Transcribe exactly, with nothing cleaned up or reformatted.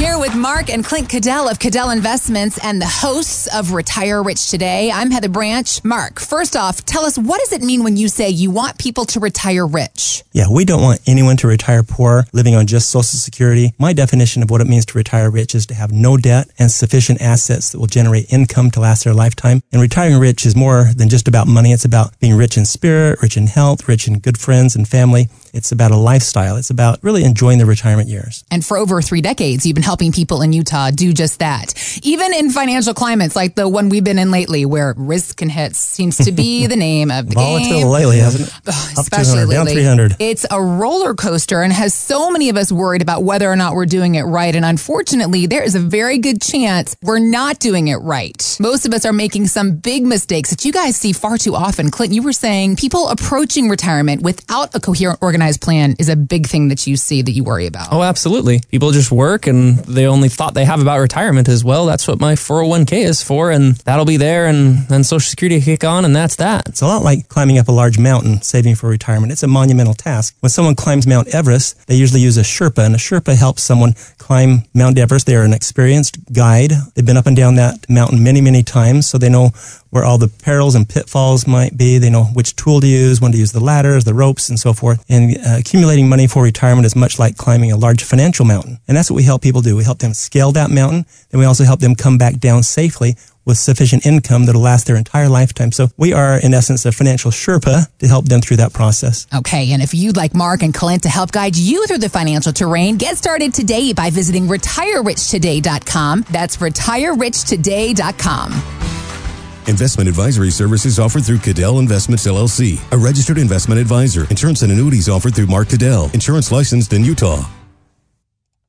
here with Mark and Clint Cadell of Cadell Investments and the hosts of Retire Rich Today. I'm Heather Branch. Mark, first off, tell us, what does it mean when you say you want people to retire rich? Yeah, we don't want anyone to retire poor, living on just Social Security. My definition of what it means to retire rich is to have no debt and sufficient assets that will generate income to last their lifetime. And retiring rich is more than just about money. It's about being rich in spirit, rich in health, rich in good friends and family. It's about a lifestyle. It's about really enjoying the retirement years. And for over three decades, you've been helping people in Utah do just that. Even in financial climates like the one we've been in lately, where risk and hits seems to be the name of the Volatile game. Volatile lately, hasn't it? Oh, Up two hundred, down three hundred. It's a roller coaster and has so many of us worried about whether or not we're doing it right. And unfortunately, there is a very good chance we're not doing it right. Most of us are making some big mistakes that you guys see far too often. Clint, you were saying people approaching retirement without a coherent, organized plan is a big thing that you see that you worry about. Oh, absolutely. People just work and the only thought they have about retirement is, well, that's what my four oh one k is for and that'll be there and then Social Security will kick on and that's that. It's a lot like climbing up a large mountain, saving for retirement. It's a monumental task. When someone climbs Mount Everest, they usually use a Sherpa, and a Sherpa helps someone climb Mount Everest. They are an experienced guide. They've been up and down that mountain many, many times, so they know where all the perils and pitfalls might be. They know which tool to use, when to use the ladders, the ropes, and so forth. And uh, accumulating money for retirement is much like climbing a large financial mountain. And that's what we help people do. We help them scale that mountain, and we also help them come back down safely with sufficient income that'll last their entire lifetime. So we are, in essence, a financial Sherpa to help them through that process. Okay, and if you'd like Mark and Clint to help guide you through the financial terrain, get started today by visiting retire rich today dot com. That's retire rich today dot com. Investment advisory services offered through Cadell Investments, L L C, a registered investment advisor. Insurance and annuities offered through Mark Cadell, insurance licensed in Utah.